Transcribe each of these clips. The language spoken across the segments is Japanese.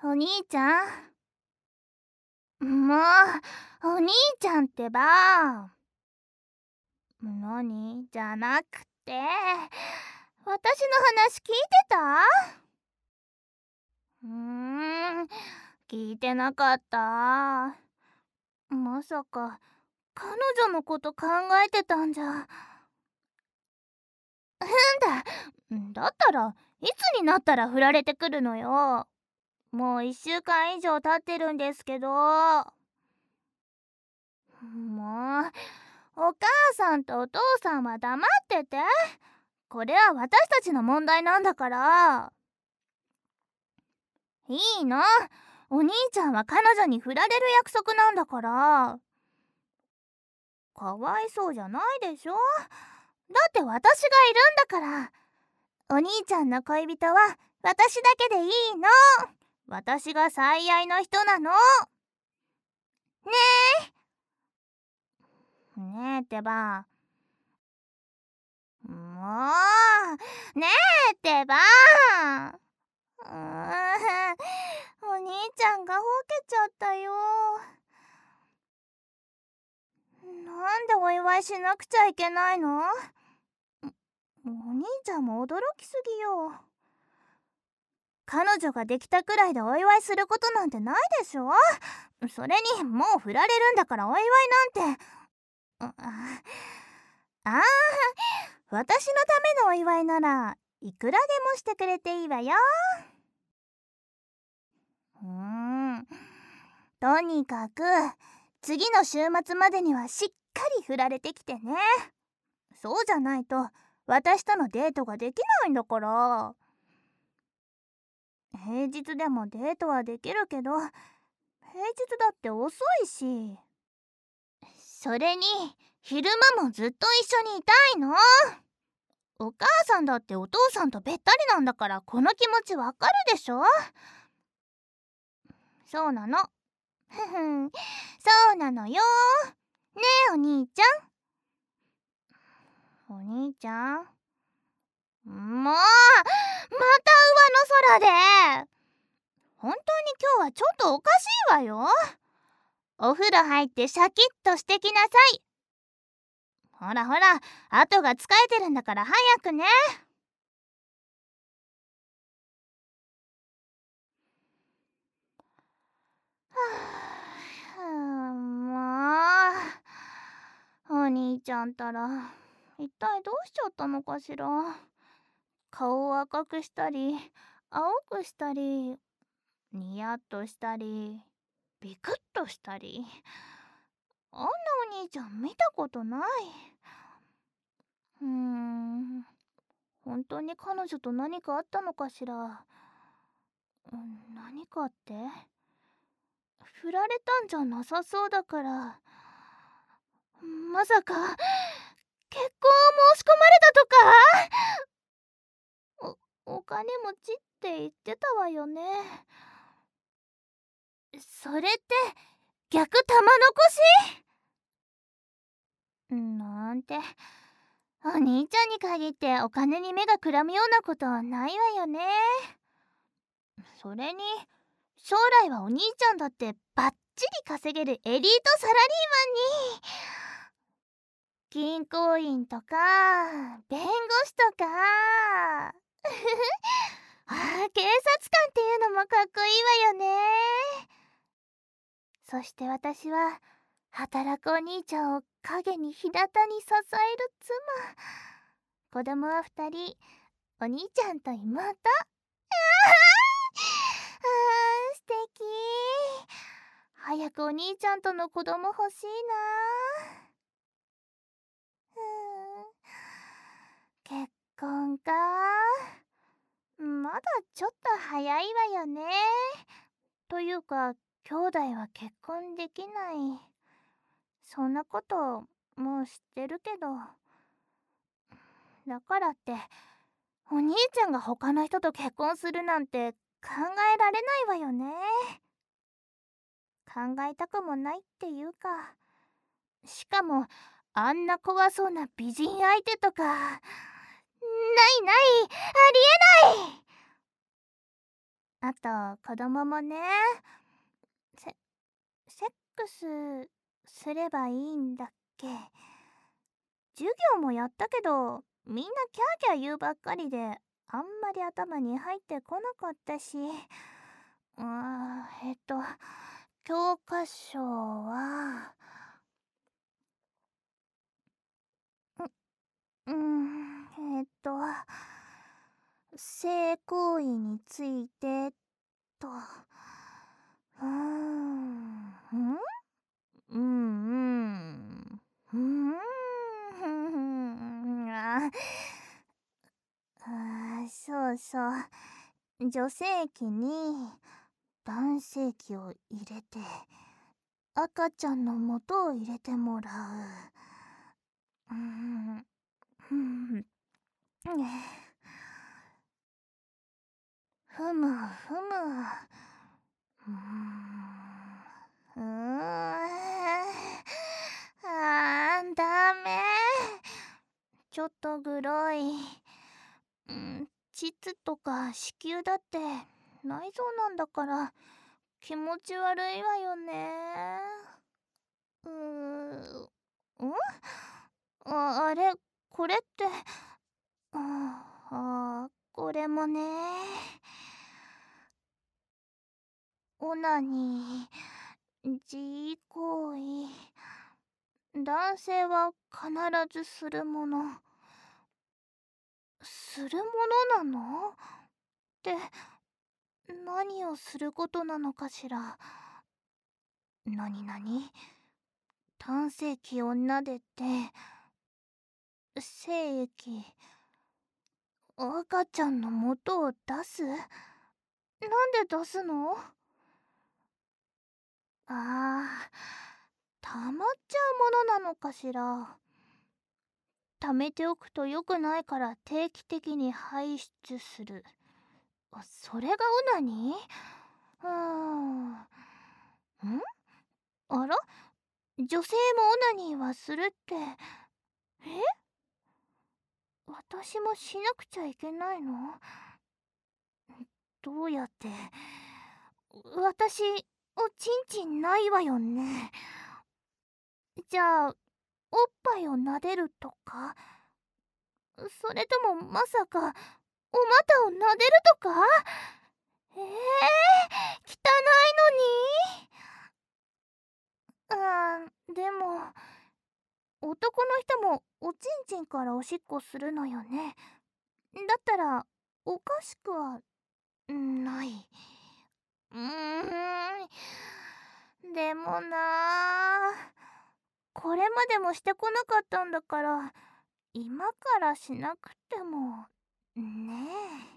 お兄ちゃん。もう、お兄ちゃんってば。何じゃなくて、私の話聞いてた？聞いてなかった。まさか、彼女のこと考えてたんじゃ。だったら、いつになったら振られてくるのよ。もう1週間以上経ってるんですけど。もう、お母さんとお父さんは黙ってて。これは私たちの問題なんだから。いいの。お兄ちゃんは彼女に振られる約束なんだから。かわいそうじゃないでしょ。だって私がいるんだから。お兄ちゃんの恋人は私だけでいいの。私が最愛の人なの。ねえってば。もう、ねえってば。お兄ちゃんがほうけちゃったよ。なんでお祝いしなくちゃいけないの？お兄ちゃんも驚きすぎよ。彼女ができたくらいでお祝いすることなんてないでしょ。それにもう振られるんだからお祝いなんて。私のためのお祝いならいくらでもしてくれていいわよ。とにかく次の週末までにはしっかり振られてきてね。そうじゃないと私とのデートができないんだから。平日でもデートはできるけど、平日だって遅いし。それに昼間もずっと一緒にいたいの。お母さんだってお父さんとべったりなんだから、この気持ちわかるでしょ。そうなの。そうなのよ。ねえお兄ちゃん。お兄ちゃん、もうまた上の空で。本当に今日はちょっとおかしいわよ。お風呂入ってシャキッとしてきなさい。ほらほら、後が疲れてるんだから早くね。もう、お兄ちゃんたら一体どうしちゃったのかしら。顔を赤くしたり青くしたり、ニヤッとしたりビクッとしたり。あんなお兄ちゃん見たことない。本当に彼女と何かあったのかしら。何かって振られたんじゃなさそうだから。まさか結婚を申し込まれたとか？お金持ちって言ってたわよね。それって逆玉残しなんて。お兄ちゃんに限ってお金に目がくらむようなことはないわよね。それに将来はお兄ちゃんだってバッチリ稼げるエリートサラリーマンに。銀行員とか弁護士とか警察官っていうのもかっこいいわよね。そして私は働くお兄ちゃんを陰に日向に支える妻。子供は2人、お兄ちゃんと妹。素敵。早くお兄ちゃんとの子供欲しいな。結婚か。まだちょっと早いわよね。というか兄弟は結婚できない。そんなこともう知ってるけど。だからってお兄ちゃんが他の人と結婚するなんて考えられないわよね。考えたくもないっていうか、しかもあんな怖そうな美人相手とかないない、ありえない。 あと子供もね、セックスすればいいんだっけ。授業もやったけど、みんなキャーキャー言うばっかりで、あんまり頭に入ってこなかったし。教科書は、うーん、性行為についてと。うん、そうそう。女性器に男性器を入れて、赤ちゃんの元を入れてもらう。ふむふむ。ダメ。ちょっとグロい。膣とか子宮だって内臓なんだから気持ち悪いわよね。あれ、これって、これもね。オナニー、自慰行為。男性は必ずするもの。するものなの？って何をすることなのかしら。なに単性器を撫でて精液、赤ちゃんの元を出す？なんで出すの？溜まっちゃうものなのかしら。溜めておくと良くないから定期的に排出する。それがオナニー？あら？女性もオナニーはするって。私もしなくちゃいけないの？どうやって？私、おちんちんないわよね。じゃあ、おっぱいを撫でるとか？それともまさか、お股を撫でるとか？汚いのに。でも、男の人もおちんちんからおしっこするのよね。だったら、おかしくはない。でもこれまでもしてこなかったんだから、今からしなくてもね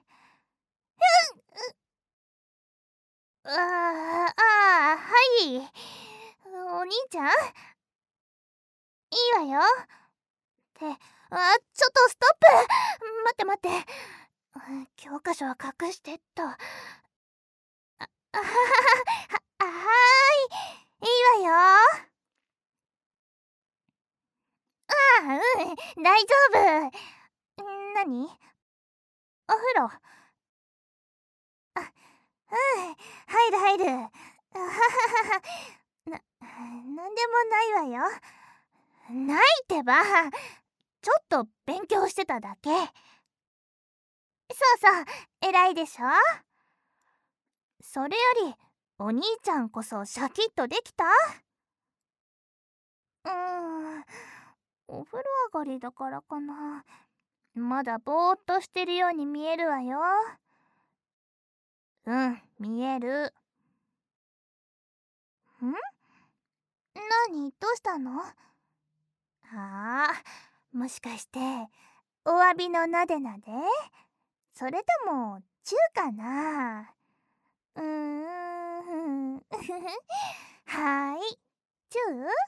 え。はい。お兄ちゃん、いいわよ。ちょっとストップ。待って待って。教科書は隠してっと。はーい。いいわよ。大丈夫。何？お風呂。入る入る。なんでもないわよ。ないってば。ちょっと勉強してただけ。そうそう、偉いでしょ。それより、お兄ちゃんこそシャキッとできた？お風呂上がりだからかな。まだぼーっとしてるように見えるわよ。見える。何？どうしたの？もしかして、お詫びのなでなで？それとも、チューかな？はーい、チュー？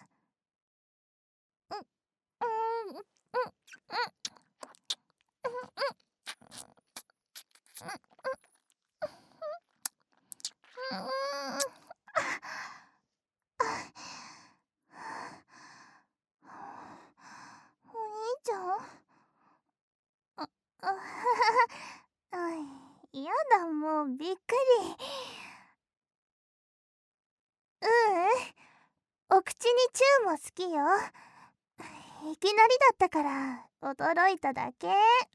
お兄ちゃん？やだ、もうびっくり。 お口にチューも好きよ。いきなりだったから驚いただけ。は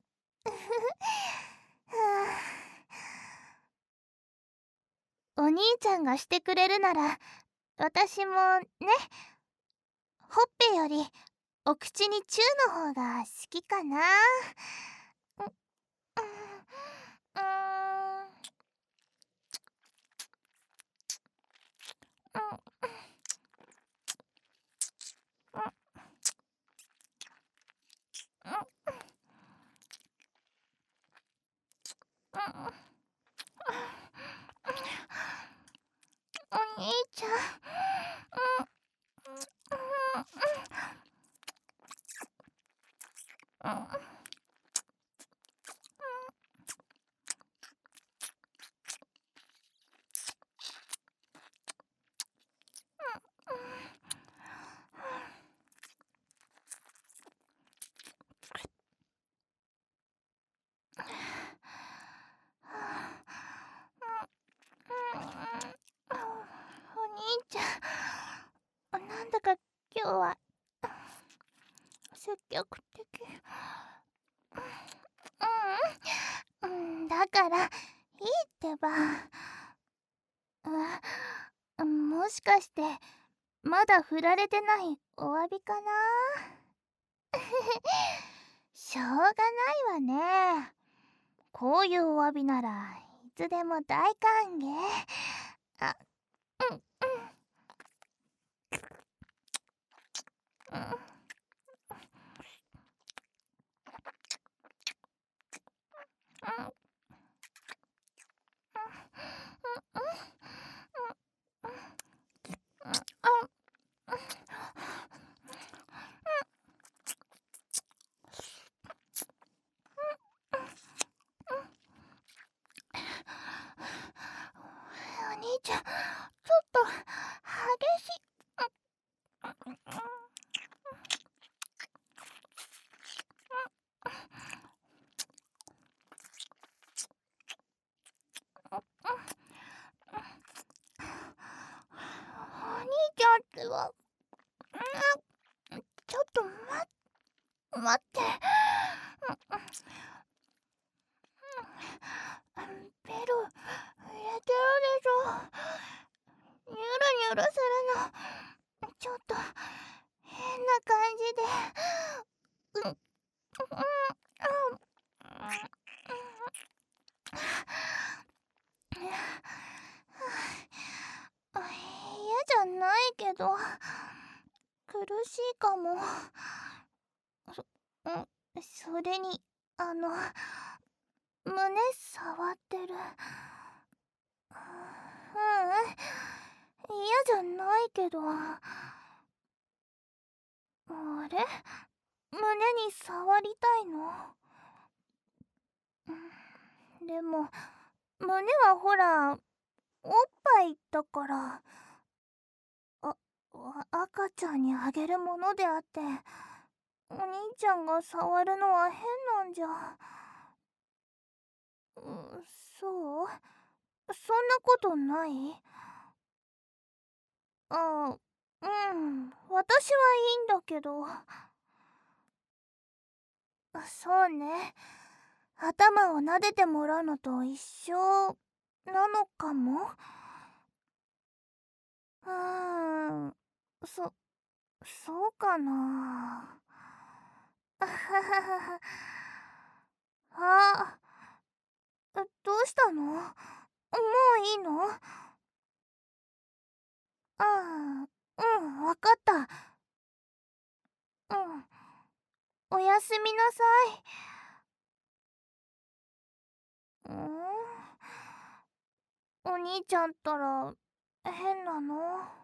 あ、お兄ちゃんがしてくれるなら私もね。ほっぺよりお口にチューの方が好きかな。う、う、うーん、うん、うん、うん、うん、お兄ちゃん、うん、うん、うん、うん、お兄ちゃん、なんだか今日は積極的。うん、だからいいってば。もしかしてまだ振られてないお詫びかな。しょうがないわね。こういうお詫びならいつでも大歓迎。あ、うん、うん、うん、うん、お兄ちゃん、ちょっと激しい。お兄ちゃんってば、ちょっと待って。ベル入れてるでしょ。ニュルニュルするのちょっと変な感じで。うん、うん、うん、嫌じゃないけど苦しいかも。それに胸触ってる。嫌じゃないけど。あれ、胸に触りたいの。でも胸はほらおっぱいだから、あ赤ちゃんにあげるものであって、お兄ちゃんが触るのは変なんじゃ。そう、そんなことない。あ、うん、私はいいんだけど。そうね、頭を撫でてもらうのと一緒なのかも。うーん、そうかな。あははは。あ、どうしたの？もういいの？ああ、うん、わかった。うん、おやすみなさい。お兄ちゃんったら変なの？